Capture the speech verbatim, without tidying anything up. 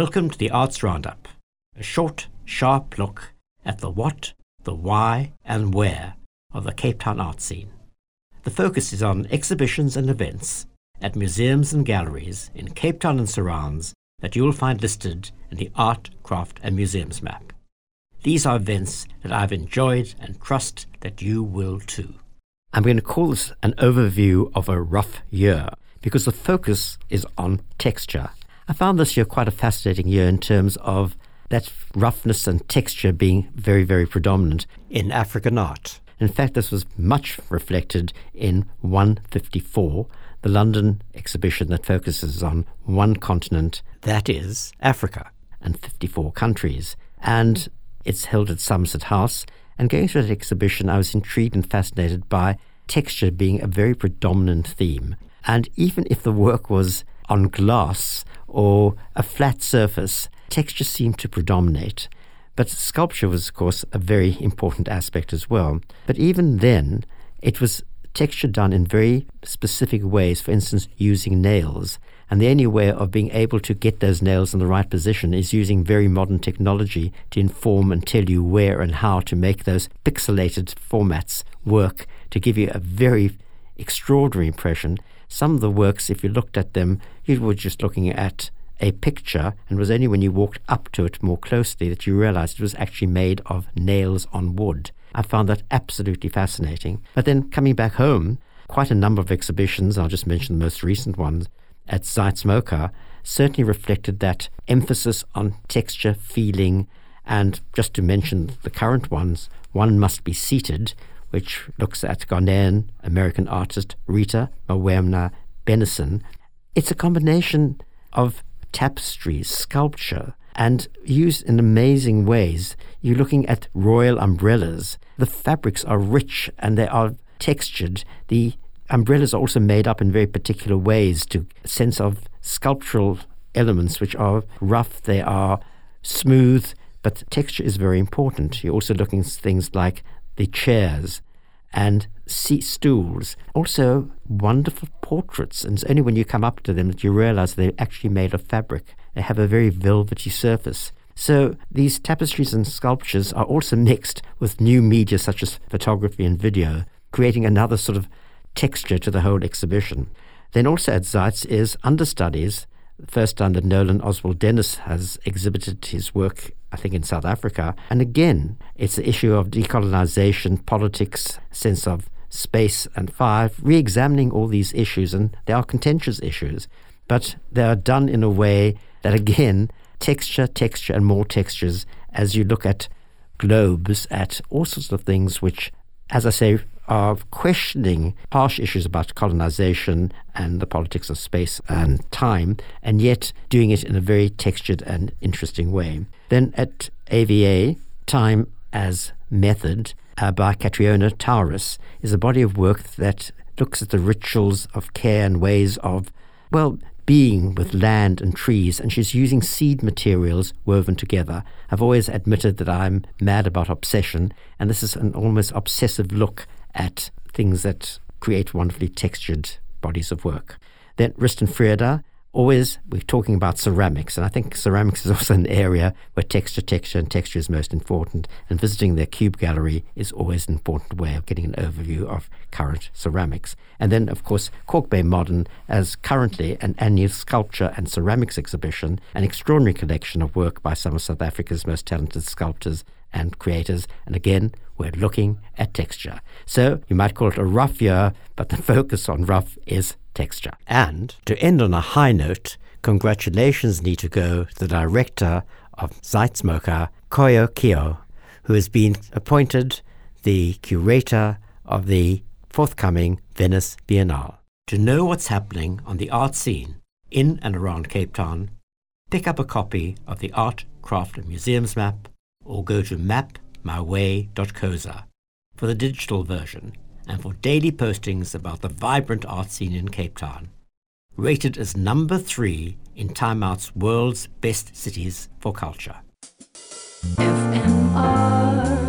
Welcome to the Arts Roundup, a short, sharp look at the what, the why and where of the Cape Town art scene. The focus is on exhibitions and events at museums and galleries in Cape Town and surrounds that you will find listed in the Art, Craft and Museums map. These are events that I've enjoyed and trust that you will too. I'm going to call this an overview of a rough year because the focus is on texture. I found this year quite a fascinating year in terms of that roughness and texture being very, very predominant in African art. In fact, this was much reflected in one fifty-four, the London exhibition that focuses on one continent, that is Africa, and fifty-four countries. And it's held at Somerset House. And going through that exhibition, I was intrigued and fascinated by texture being a very predominant theme. And even if the work was on glass or a flat surface, texture seemed to predominate. But sculpture was, of course, a very important aspect as well. But even then, it was texture done in very specific ways, for instance, using nails. And the only way of being able to get those nails in the right position is using very modern technology to inform and tell you where and how to make those pixelated formats work to give you a very extraordinary impression. Some of the works, if you looked at them, you were just looking at a picture, and it was only when you walked up to it more closely that you realized it was actually made of nails on wood. I found that absolutely fascinating. But then coming back home, quite a number of exhibitions, I'll just mention the most recent ones, at Zeitz MoCA, certainly reflected that emphasis on texture, feeling, and just to mention the current ones, One Must Be Seated, which looks at Ghanaian American artist Rita Mawemna Benison. It's a combination of tapestries, sculpture, and used in amazing ways. You're looking at royal umbrellas. The fabrics are rich and they are textured. The umbrellas are also made up in very particular ways to a sense of sculptural elements which are rough, they are smooth, but texture is very important. You're also looking at things like the chairs and seat stools. Also wonderful portraits, and it's only when you come up to them that you realize they're actually made of fabric. They have a very velvety surface. So these tapestries and sculptures are also mixed with new media such as photography and video, creating another sort of texture to the whole exhibition. Then also at Zeitz is understudies. The first time that Nolan Oswald Dennis has exhibited his work, I think, in South Africa. And again, it's the issue of decolonization, politics, sense of space and fire, re-examining all these issues. And they are contentious issues, but they are done in a way that, again, texture, texture, and more textures as you look at globes, at all sorts of things which, as I say, are questioning harsh issues about colonization and the politics of space and time, and yet doing it in a very textured and interesting way. Then at A V A, Time as Method uh, by Catriona Taurus is a body of work that looks at the rituals of care and ways of, well, being with land and trees, and she's using seed materials woven together. I've always admitted that I'm mad about obsession, and this is an almost obsessive look at things that create wonderfully textured bodies of work. Then Riston Frieda, always we're talking about ceramics, and I think ceramics is also an area where texture, texture, and texture is most important, and visiting their Cube Gallery is always an important way of getting an overview of current ceramics. And then, of course, Cork Bay Modern as currently an annual sculpture and ceramics exhibition, an extraordinary collection of work by some of South Africa's most talented sculptors and creators, and again, we're looking at texture. So you might call it a rough year, but the focus on rough is texture. And to end on a high note, congratulations need to go to the director of Zeitz MoCA, Koyo Kio, who has been appointed the curator of the forthcoming Venice Biennale. To know what's happening on the art scene in and around Cape Town, pick up a copy of the Art, Craft and Museums map or go to map my way dot coza for the digital version and for daily postings about the vibrant art scene in Cape Town. Rated as number three in Time Out's World's Best Cities for Culture. F M R